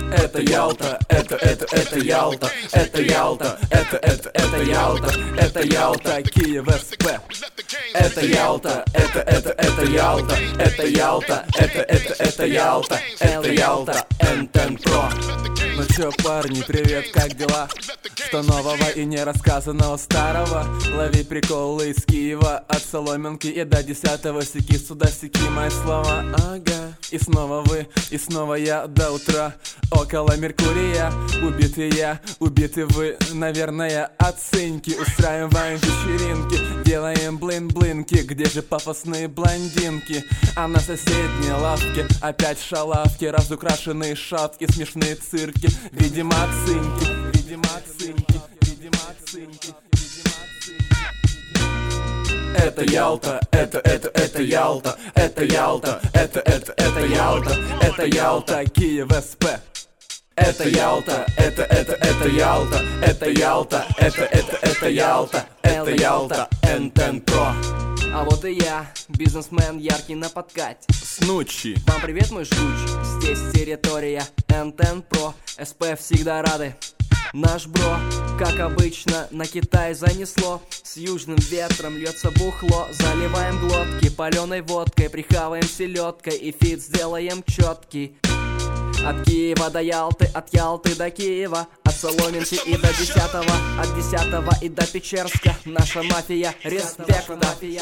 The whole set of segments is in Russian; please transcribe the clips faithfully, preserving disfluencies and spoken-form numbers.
Это Ялта, это, это, это Ялта, это Ялта, это, это, это Ялта, это Ялта, Киев СП. Это Ялта, это, это, это Ялта, это Ялта, это, это, это Ялта, это Ялта, эн тен про. Ну чё, парни, привет, как дела? Что нового и не рассказанного старого? Лови приколы из Киева, от Соломинки и до десятого сики. Сюда сики мои слова, ага. И снова вы, и снова я до утра. Около Меркурия, убитый я, убиты вы, наверное, от цинки. Устраиваем вечеринки, делаем блин-блинки. Где же пафосные блондинки? А на соседней лавке опять шалавки, разукрашенные шапки, смешные цирки. Видимо, от цинки, видимо, от цинки, видимо, от цинки, видимо, от цинки. Это Ялта, это, это, это Ялта, это Ялта, это, это, это Ялта, это Ялта, Киев СП. Это Ялта, это, это, это Ялта, это Ялта, это, это, это Ялта, это Ялта, эн тен про. А вот и я, бизнесмен яркий на подкате. Снучи. Вам привет, мой жгуч, здесь территория эн тен про. СП всегда рады. Наш бро, как обычно, на Китай занесло. С южным ветром льется бухло. Заливаем глотки паленой водкой, прихаваем селедкой и фит сделаем четкий. От Киева до Ялты, от Ялты до Киева, от Соломинки и до десятого, от десятого и до Печерска. Наша мафия, респекта.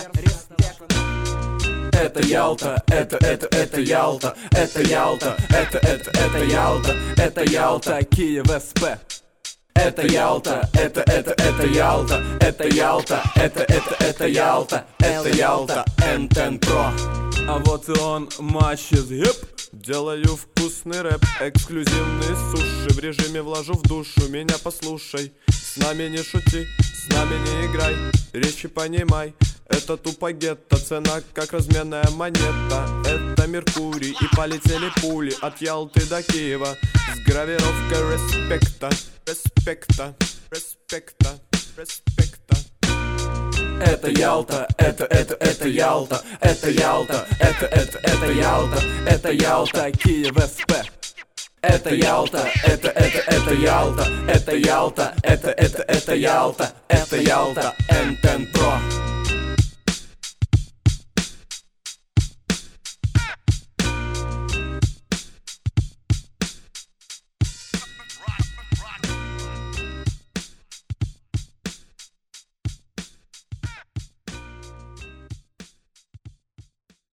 Это Ялта, это, это, это Ялта, это Ялта, это, это, это Ялта, это Ялта, Киев СП. Это Ялта, это, это, это Ялта, это Ялта, это, это, это Ялта, это Ялта, эн тен про. А вот и он, матч из еп. Делаю вкусный рэп, эксклюзивные суши. В режиме вложу в душу, меня послушай. С нами не шути, с нами не играй, речи понимай. Это тупо гетто, цена как разменная монета. Это Меркурий и полетели пули от Ялты до Киева с гравировкой респекта, респекта, респекта, респекта. Это Ялта, это, это, это Ялта, это Ялта, это, это, это Ялта, это Ялта, Киев СП. Это Ялта, это, это, это Ялта, это Ялта, это, это, это Ялта, это Ялта, эн тен про.